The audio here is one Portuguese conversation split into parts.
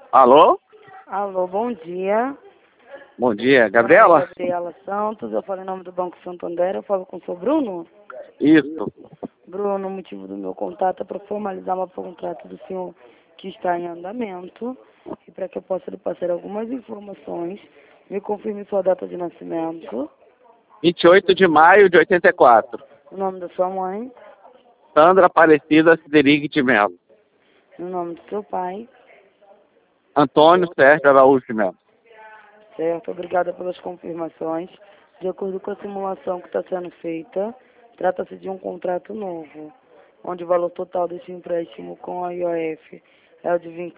Alô? Alô, bom dia. Bom dia, Meu nome é Gabriela? Gabriela Santos, eu falo em nome do Banco Santander, eu falo com o seu Bruno. Isso. Bruno, o motivo do meu contato é para formalizar um contrato do senhor que está em andamento e para que eu possa lhe passar algumas informações. Me confirme sua data de nascimento, 28 de maio de 84. o nome da sua mãe, Sandra Aparecida Siderig de Melo. o nome do seu pai. Antônio Sérgio Araújo de Melo. Certo, obrigada pelas confirmações. De acordo com a simulação que está sendo feita, trata-se de um contrato novo, onde o valor total desse empréstimo com a IOF é o de R$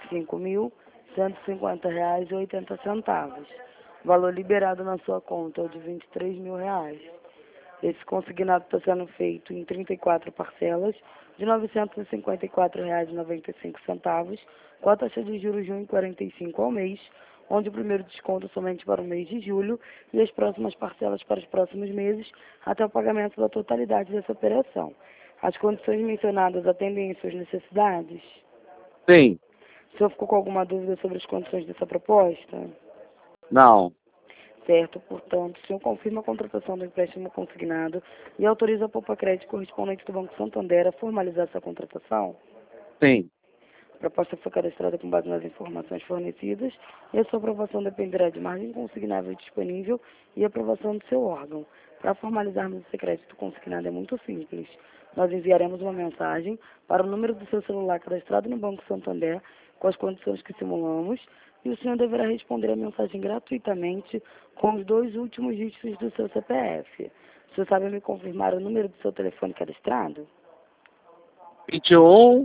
25.150,80. O valor liberado na sua conta é o de R$ 23.000. Esse consignado está sendo feito em 34 parcelas de R$ 954,95, com a taxa de juros de 1,45 ao mês, onde o primeiro desconto somente para o mês de julho e as próximas parcelas para os próximos meses, até o pagamento da totalidade dessa operação. As condições mencionadas atendem às suas necessidades? Sim. O senhor ficou com alguma dúvida sobre as condições dessa proposta? Não. Certo, portanto, o senhor confirma a contratação do empréstimo consignado e autoriza a Poupa Crédito correspondente do Banco Santander a formalizar essa contratação? Sim. A proposta foi cadastrada com base nas informações fornecidas e a sua aprovação dependerá de margem consignável disponível e aprovação do seu órgão. Para formalizarmos esse crédito consignado é muito simples. Nós enviaremos uma mensagem para o número do seu celular cadastrado no Banco Santander com as condições que simulamos e o senhor deverá responder a mensagem gratuitamente com os 2 últimos dígitos do seu CPF. O senhor sabe me confirmar o número do seu telefone cadastrado? 21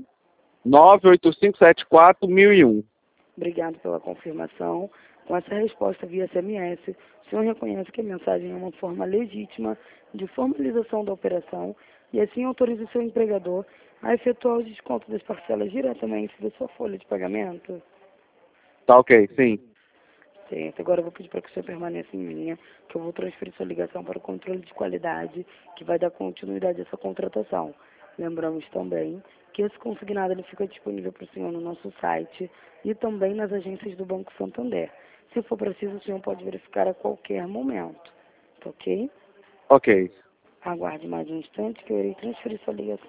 98574 1001. Obrigado pela confirmação. Com essa resposta via SMS, o senhor reconhece que a mensagem é uma forma legítima de formalização da operação e assim autoriza o seu empregador a efetuar o desconto das parcelas diretamente da sua folha de pagamento? Tá ok, sim. Certo. Agora eu vou pedir para que o senhor permaneça em linha, que eu vou transferir sua ligação para o controle de qualidade, que vai dar continuidade a essa contratação. Lembramos também que esse consignado ele fica disponível para o senhor no nosso site e também nas agências do Banco Santander. Se for preciso, o senhor pode verificar a qualquer momento. Tá ok? Ok. Aguarde mais um instante que eu irei transferir sua ligação.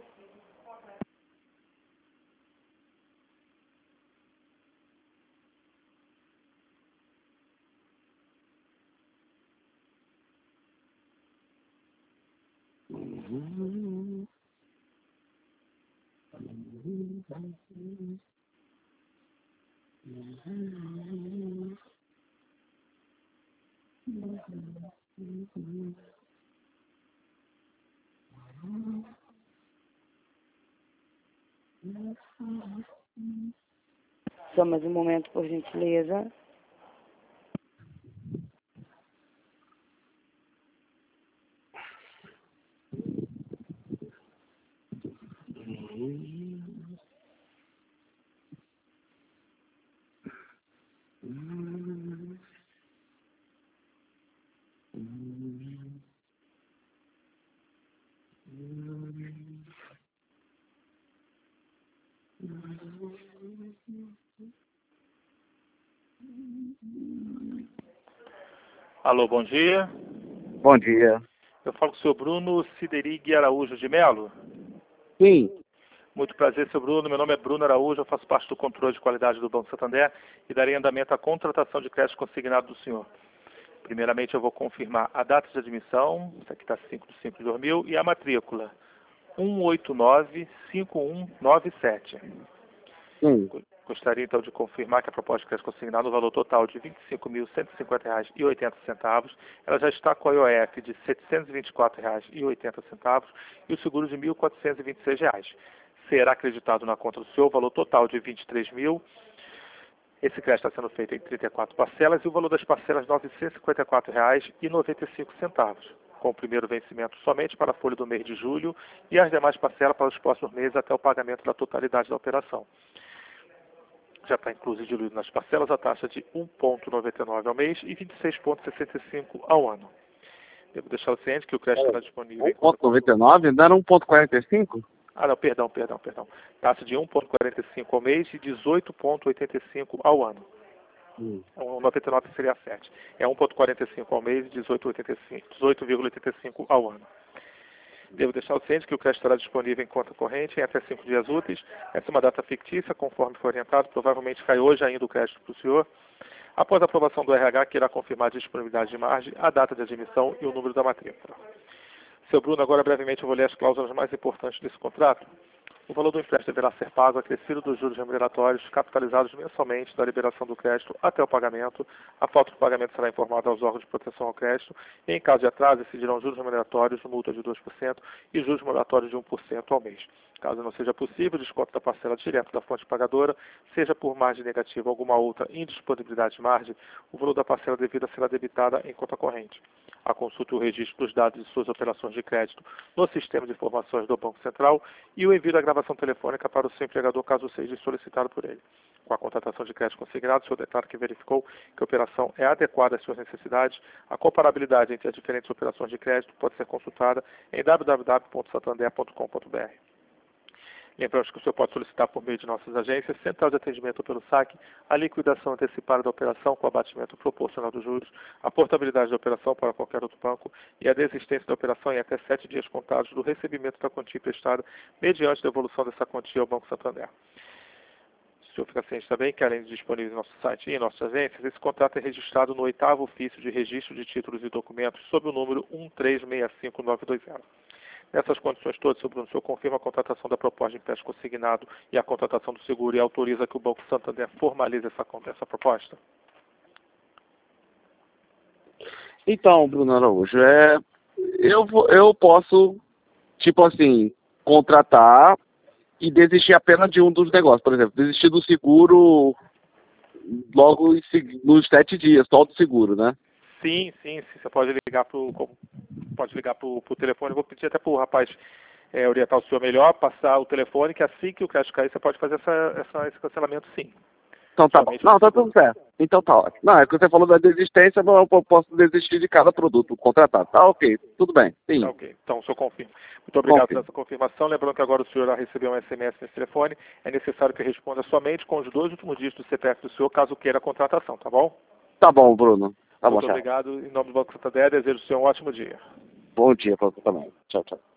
Só mais um momento, por gentileza. Alô, bom dia. Bom dia. Eu falo com o senhor Bruno Siderig Araújo de Melo. Sim. Muito prazer, seu Bruno. Meu nome é Bruno Araújo, eu faço parte do controle de qualidade do Banco Santander e darei andamento à contratação de crédito consignado do senhor. Primeiramente, eu vou confirmar a data de admissão, isso aqui está 5/5/2000, e a matrícula, 1895197. Sim. Gostaria, então, de confirmar que a proposta de crédito consignado no valor total de R$ 25.150,80. Ela já está com a IOF de R$ 724,80 e o seguro de R$ 1.426. Será acreditado na conta do senhor o valor total de R$ 23.000. Esse crédito está sendo feito em 34 parcelas e o valor das parcelas R$ 954,95, com o primeiro vencimento somente para a folha do mês de julho e as demais parcelas para os próximos meses até o pagamento da totalidade da operação. Já está incluso e diluído nas parcelas a taxa de 1,99 ao mês e 26,65 ao ano. Devo deixar o ciente que o crédito estará disponível. 1,99? Não era 1,45? Ah, não, perdão. Taxa de 1,45 ao mês e 18,85 ao ano. 99 seria 7. É 1,45 ao mês e 18,85 ao ano. Devo deixar o ciente que o crédito estará disponível em conta corrente em até 5 dias úteis. Essa é uma data fictícia, conforme foi orientado. Provavelmente cai hoje ainda o crédito para o senhor. Após a aprovação do RH, que irá confirmar a disponibilidade de margem, a data de admissão e o número da matrícula. Seu Bruno, agora brevemente eu vou ler as cláusulas mais importantes desse contrato. O valor do empréstimo deverá ser pago acrescido dos juros remuneratórios capitalizados mensalmente da liberação do crédito até o pagamento. A falta de pagamento será informada aos órgãos de proteção ao crédito e, em caso de atraso, incidirão juros remuneratórios, multa de 2% e juros moratórios de 1% ao mês. Caso não seja possível, desconto da parcela direto da fonte pagadora, seja por margem negativa ou alguma outra indisponibilidade de margem, o valor da parcela devida será debitada em conta corrente. A consulta e o registro dos dados de suas operações de crédito no sistema de informações do Banco Central e o envio da gravação telefônica para o seu empregador, caso seja solicitado por ele. Com a contratação de crédito consignado, o senhor declara que verificou que a operação é adequada às suas necessidades. A comparabilidade entre as diferentes operações de crédito pode ser consultada em www.santander.com.br. Lembramos que o senhor pode solicitar por meio de nossas agências, central de atendimento ou pelo saque, a liquidação antecipada da operação com abatimento proporcional dos juros, a portabilidade da operação para qualquer outro banco e a desistência da operação em até 7 dias contados do recebimento da quantia emprestada, mediante devolução dessa quantia ao Banco Santander. O senhor fica ciente também que, além de disponível em nosso site e em nossas agências, esse contrato é registrado no 8º ofício de registro de títulos e documentos sob o número 1365920. Nessas condições todas, o senhor confirma a contratação da proposta de empréstimo consignado e a contratação do seguro e autoriza que o Banco Santander formalize essa proposta? Então, Bruno Araújo, eu posso, tipo assim, contratar e desistir apenas de um dos negócios. Por exemplo, desistir do seguro logo nos 7 dias, só do seguro, né? Sim. Você pode ligar pro telefone. Eu vou pedir até para o rapaz orientar o senhor melhor, passar o telefone, que assim que o crédito cair, você pode fazer esse cancelamento, sim. Então tá bom. Não, tá tudo certo. Então tá ótimo. Não, é que você falou da desistência, mas eu posso desistir de cada produto contratado. Tá ok, tudo bem. Sim. Tá ok. Então o senhor confirma. Muito obrigado por essa confirmação. Lembrando que agora o senhor já recebeu um SMS nesse telefone. É necessário que responda somente com os 2 últimos dígitos do CPF do senhor, caso queira a contratação, tá bom? Tá bom, Bruno. Tá bom, Muito obrigado. Em nome do Banco Santander, desejo ao senhor um ótimo dia. Bom dia para você também. Tchau, tchau.